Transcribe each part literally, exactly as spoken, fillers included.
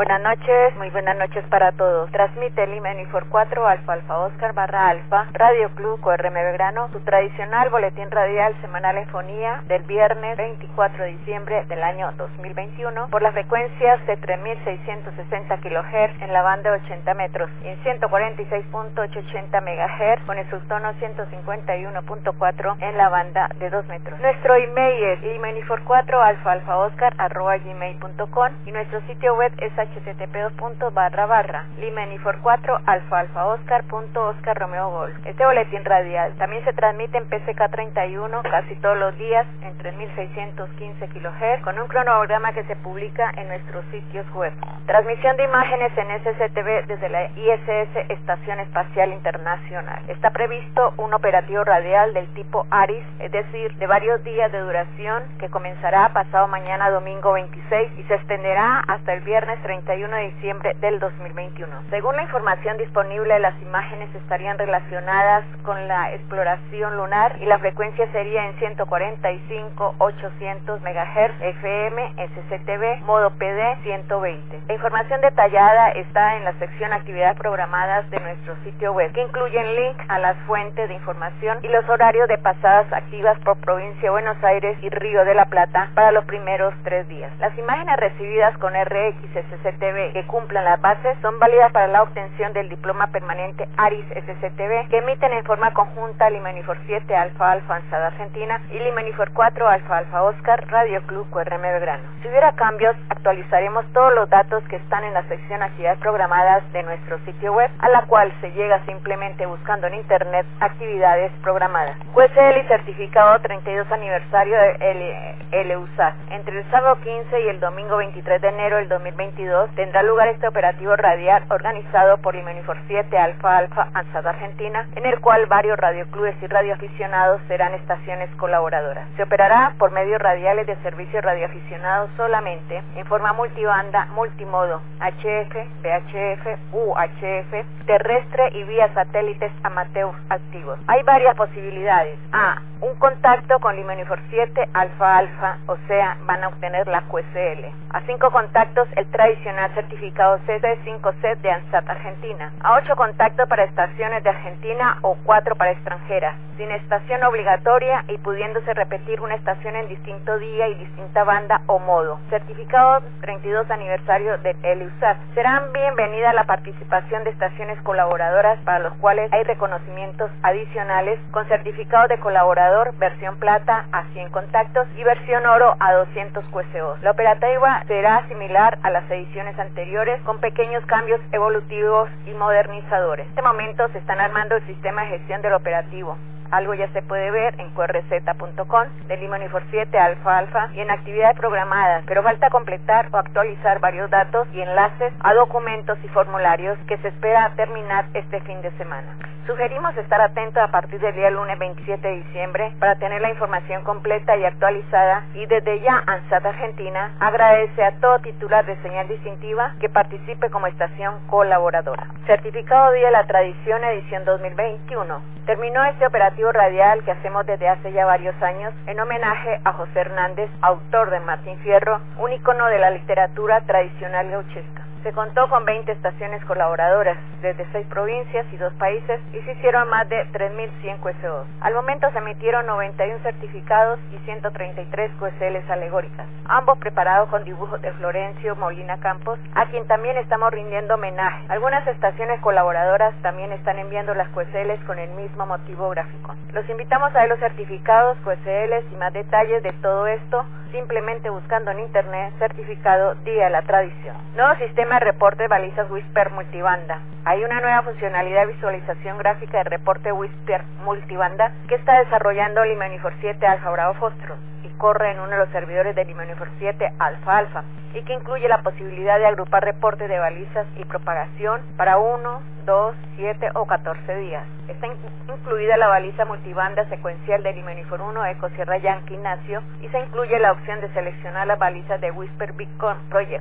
Buenas noches, muy buenas noches para todos. Transmite Lima Unifor cuatro, Alfa Alfa Oscar barra Alfa, Radio Club O R M Belgrano, su tradicional boletín radial semanal en fonía del viernes veinticuatro de diciembre del año dos mil veintiuno por las frecuencias de tres mil seiscientos sesenta kilohertz en la banda de ochenta metros y en ciento cuarenta y seis punto ochocientos ochenta megahertz con el subtono ciento cincuenta y uno punto cuatro en la banda de dos metros. Nuestro email es lima unifor cuatro alfa alfa oscar arroba gmail punto com y nuestro sitio web es http dos puntos barra barra lima unifor cuatro alfa alfa oscar punto oscar romeo golf. Este boletín radial también se transmite en P C K treinta y uno casi todos los días en tres mil seiscientos quince kilohertz con un cronograma que se publica en nuestros sitios web. Transmisión de imágenes en S S T V desde la I S S Estación Espacial Internacional. Está previsto un operativo radial del tipo ARIS, es decir, de varios días de duración que comenzará pasado mañana domingo veintiséis y se extenderá hasta el viernes treinta y uno de diciembre del dos mil veintiuno. Según la información disponible, las imágenes estarían relacionadas con la exploración lunar y la frecuencia sería en ciento cuarenta y cinco mil ochocientos megahertz F M, S S T V, modo P D ciento veinte. La información detallada está en la sección actividades programadas de nuestro sitio web, que incluyen link a las fuentes de información y los horarios de pasadas activas por provincia de Buenos Aires y Río de la Plata para los primeros tres días. Las imágenes recibidas con R X S S T V que cumplan las bases son válidas para la obtención del diploma permanente ARIS S S T V que emiten en forma conjunta Lima Unifor siete Alfa Alfa ANSAT Argentina y Lima Unifor cuatro Alfa Alfa Oscar Radio Club O R M Belgrano. Si hubiera cambios, actualizaremos todos los datos que están en la sección actividades programadas de nuestro sitio web, a la cual se llega simplemente buscando en internet actividades programadas. Q S L y certificado treinta y dos aniversario de L U S A T. Entre el sábado quince y el domingo veintitrés de enero del dos mil veintidós tendrá lugar este operativo radial organizado por Lima Unifor siete Alfa Alfa ANSAT Argentina, en el cual varios radioclubes y radioaficionados serán estaciones colaboradoras. Se operará por medios radiales de servicio radioaficionados solamente, en forma multibanda, multimodo, H F, V H F, U H F, terrestre y vía satélites amateur activos. Hay varias posibilidades. A. Un contacto con Lima Unifor siete Alfa Alfa, o sea, van a obtener la Q S L. A cinco contactos el tradicional certificado C C cinco C de ANSAT Argentina. A ocho contactos para estaciones de Argentina o cuatro para extranjeras, sin estación obligatoria y pudiéndose repetir una estación en distinto día y distinta banda o modo. Certificado treinta y dos aniversario de L U S A T. Serán bienvenida la participación de estaciones colaboradoras para los cuales hay reconocimientos adicionales con certificado de colaborador versión plata a cien contactos y versión oro a doscientos Q S O. La operativa será similar a las ediciones anteriores con pequeños cambios evolutivos y modernizadores. En este momento se están armando el sistema de gestión del operativo. Algo ya se puede ver en Q R Z punto com de Lima Unifor siete Alfa Alfa y en actividades programadas, pero falta completar o actualizar varios datos y enlaces a documentos y formularios que se espera terminar este fin de semana. Sugerimos estar atentos a partir del día lunes veintisiete de diciembre para tener la información completa y actualizada, y desde ya ANSAT Argentina agradece a todo titular de señal distintiva que participe como estación colaboradora. Certificado Día de la Tradición edición dos mil veintiuno. Terminó este operativo radial que hacemos desde hace ya varios años en homenaje a José Hernández, autor de Martín Fierro, un ícono de la literatura tradicional gauchesca. Se contó con veinte estaciones colaboradoras desde seis provincias y dos países y se hicieron más de tres mil cien Q S Os. Al momento se emitieron noventa y uno certificados y ciento treinta y tres Q S Ls alegóricas, ambos preparados con dibujos de Florencio Molina Campos, a quien también estamos rindiendo homenaje. Algunas estaciones colaboradoras también están enviando las Q S Ls con el mismo motivo gráfico. Los invitamos a ver los certificados, Q S Ls y más detalles de todo esto simplemente buscando en internet certificado Día de la Tradición. Nuevo sistema de reporte de balizas Whisper multibanda. Hay una nueva funcionalidad de visualización gráfica de reporte Whisper multibanda que está desarrollando Lima Unifor siete Alfa Bravo Fósforo y corre en uno de los servidores de Lima Unifor siete Alfa Alfa, y que incluye la posibilidad de agrupar reportes de balizas y propagación para uno, dos, siete o catorce días. Está in incluida la baliza multibanda secuencial de Lima Unifor uno Eco Sierra Yankee Ignacio, y se incluye la opción de seleccionar las balizas de Whisper Beacon Project.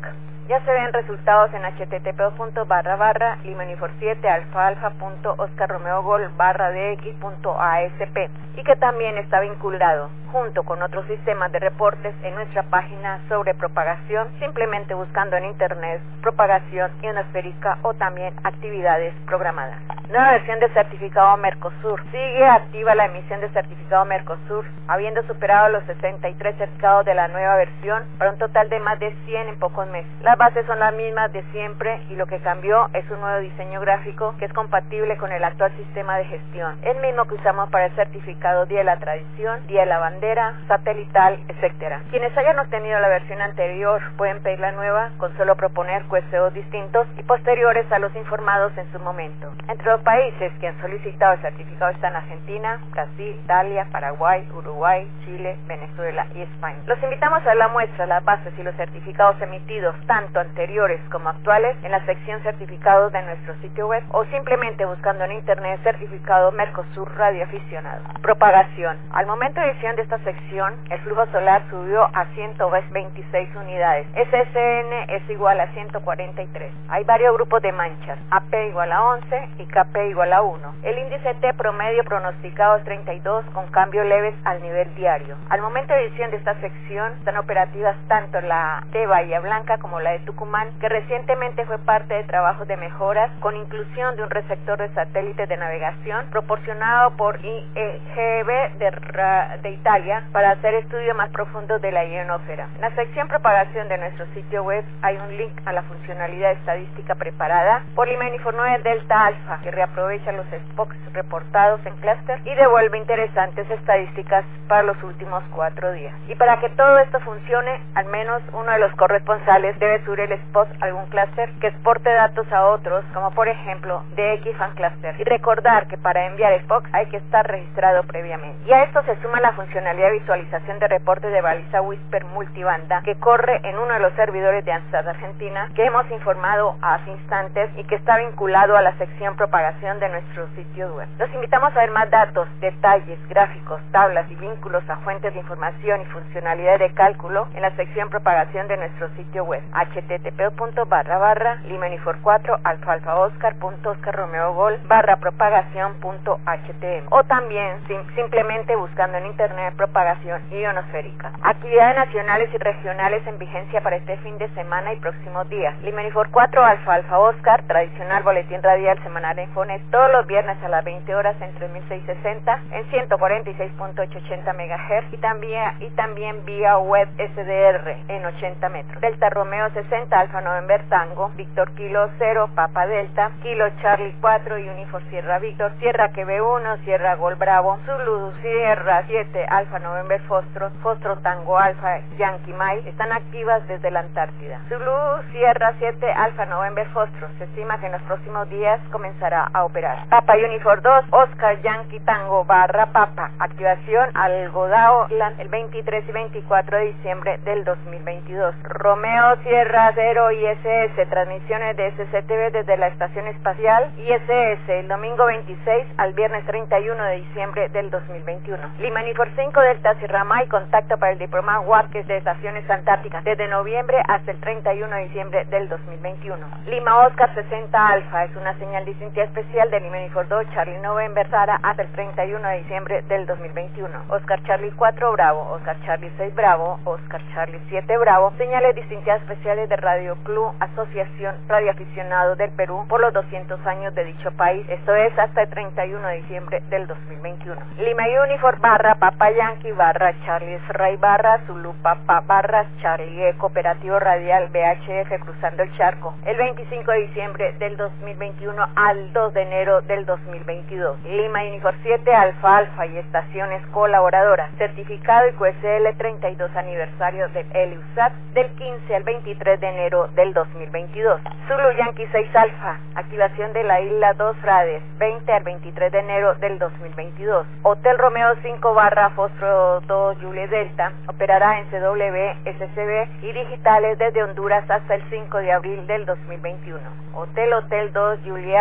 Ya se ven resultados en http punto barra barra lima unifor siete alfa alfa punto oscar romeo gol barra dx punto asp y que también está vinculado junto con otros sistemas de reportes en nuestra página sobre propagación, simplemente buscando en internet propagación ionosférica o también actividades programadas. Nueva versión de certificado Mercosur. Sigue activa la emisión de certificado Mercosur, habiendo superado los sesenta y tres certificados de la nueva versión para un total de más de cien en pocos meses. Las bases son las mismas de siempre y lo que cambió es un nuevo diseño gráfico que es compatible con el actual sistema de gestión, el mismo que usamos para el certificado Día de la Tradición, Día de la Bandera, satelital, etcétera. Quienes hayan obtenido la versión anterior pueden pedir la nueva con solo proponer Q S Os distintos y posteriores a los informados en su momento. Entre los países que han solicitado el certificado están Argentina, Brasil, Italia, Paraguay, Uruguay, Chile, Venezuela y España. Los invitamos a la muestra, las bases y los certificados emitidos, tanto anteriores como actuales, en la sección certificados de nuestro sitio web o simplemente buscando en internet certificado Mercosur Radio Aficionado. Propagación. Al momento de edición de esta sección, el flujo solar subió a ciento veintiséis unidades. S S N es igual a ciento cuarenta y tres. Hay varios grupos de manchas, A P igual a once y K P igual a uno. El índice T promedio pronosticado es treinta y dos con cambios leves al nivel diario. Al momento de edición de esta sección, están operativas tanto la de Bahía Blanca como la de Tucumán, que recientemente fue parte de trabajos de mejoras con inclusión de un receptor de satélite de navegación proporcionado por I E G B de, de Italia para hacer estudios más profundos de la ionosfera. En la sección propagación de nuestro sitio web hay un link a la funcionalidad estadística preparada por Lima Unifor nueve Delta Alpha, que reaprovecha los spokes reportados en clúster y devuelve interesantes estadísticas para los últimos cuatro días. Y para que todo esto funcione, al menos uno de los corresponsales debe subir el spot a algún clúster que exporte datos a otros, como por ejemplo D X Fan Cluster. Y recordar que para enviar spokes hay que estar registrado previamente. Y a esto se suma la funcionalidad de visualización de reportes de baliza Whisper multibanda que corre en uno de los servidores de ANSAT Argentina, que hemos informado hace instantes y que está vinculado a la sección propagación de nuestro sitio web. Los invitamos a ver más datos, detalles, gráficos, tablas y vínculos a fuentes de información y funcionalidades de cálculo en la sección propagación de nuestro sitio web http punto barra barra lima unifor cuatro alfa alfa oscar punto oscar romeo gol barra propagación punto html o también sim simplemente buscando en internet propagación ionosférica. Actividades nacionales y regionales en vigencia para este fin de semana y próximos días. Lima Unifor cuatro alfa alfa oscar, tradicional boletín radial semanal en Fonet todos los viernes a las veinte horas en tres mil seiscientos sesenta en ciento cuarenta y seis punto ochocientos ochenta megahertz y también y también vía web S D R en ochenta metros. Delta Romeo sesenta Alfa November Tango, Víctor Kilo cero Papa Delta, Kilo Charlie cuatro y Unifor Sierra Víctor, Sierra Q B uno, Sierra Gol Bravo, Zulu Sierra siete Alfa November Fostro, Fostro Tango Alfa Yankee Mike están activas desde la Antártida. Zulu Sierra siete Alfa November Fostro se estima que en los próximos días comenzará a operar. Papa Unifor dos Oscar Yankee Tango barra Papa, activación Algodao el veintitrés y veinticuatro de diciembre del dos mil veintidós. Romeo Sierra cero I S S, transmisiones de S C T V desde la Estación Espacial I S S el domingo veintiséis al viernes treinta y uno de diciembre del dos mil veintiuno. Lima Unifor cinco Delta Sierra May, contacto para el diploma W A P de Estaciones Antárticas desde noviembre hasta el treinta y uno de diciembre del dos mil veintiuno. Lima Oscar sesenta Alfa es una señal distintiva especial de Lima Unifor dos Charlie November Sara hasta el treinta y uno de diciembre del dos mil veintiuno. Oscar Charlie cuatro Bravo, Oscar Charlie seis Bravo, Oscar Charlie siete Bravo, señales distintivas especiales de Radio Club, Asociación Radioaficionado del Perú, por los doscientos años de dicho país, esto es hasta el treinta y uno de diciembre del dos mil veintiuno. Lima Unifor barra Papa Yankee barra Charlie Ray barra Zulu Papa barra Charlie Eco, operativo radial V H F cruzando el charco, el veinticinco de diciembre del dos mil veintiuno al dos de enero del dos mil veintidós. Lima Unifor siete Alfa Alfa y estaciones colaboradoras, certificado y Q S L treinta y dos aniversario del ELIUSAT del quince al veintitrés de enero del dos mil veintidós. Zulu Yankee seis Alfa, activación de la isla dos Frades, veinte al veintitrés de enero del dos mil veintidós. Hotel Romeo cinco barra Fostro dos Juliet Delta, operará en C W, S C B y digitales desde Honduras hasta el cinco de abril del dos mil veintiuno. Hotel Hotel dos Juliet Alfa, operará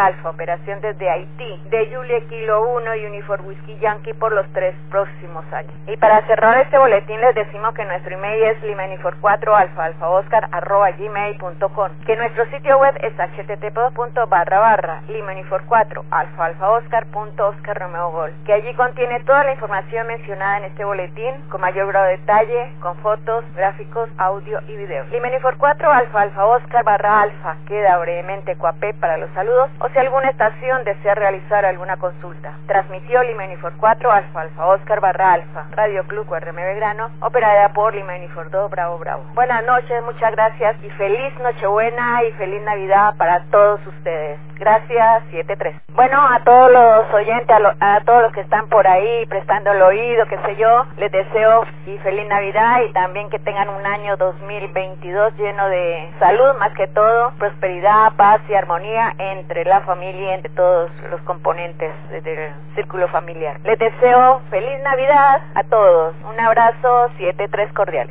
operación desde Haití, de Julie Kilo uno y Unifor Whiskey Yankee por los tres próximos años. Y para cerrar este boletín les decimos que nuestro email es lima unifor cuatro alfa alfa oscar arroba gmail punto com, que nuestro sitio web es h t t p punto barra barra lima unifor cuatro alfa alfa oscar punto oscar romeo gol, que allí contiene toda la información mencionada en este boletín con mayor grado de detalle, con fotos, gráficos, audio y video. lima unifor cuatro alfa alfa oscar barra alfa queda brevemente Coapé para los saludos o si alguna estación desea realizar alguna consulta. Transmitió lima unifor cuatro alfa alfa oscar barra alfa Radio Club U R M Belgrano, operada por lima unifor dos Bravo Bravo. Buenas noches, muchas gracias y feliz Nochebuena y feliz Navidad para todos ustedes. Gracias, siete tres. Bueno, a todos los oyentes, a, lo, a todos los que están por ahí prestando el oído, qué sé yo, les deseo y feliz Navidad y también que tengan un año dos mil veintidós lleno de salud, más que todo, prosperidad, paz y armonía entre la familia y entre todos los componentes del círculo familiar. Les deseo feliz Navidad a todos. Un abrazo, siete tres cordial.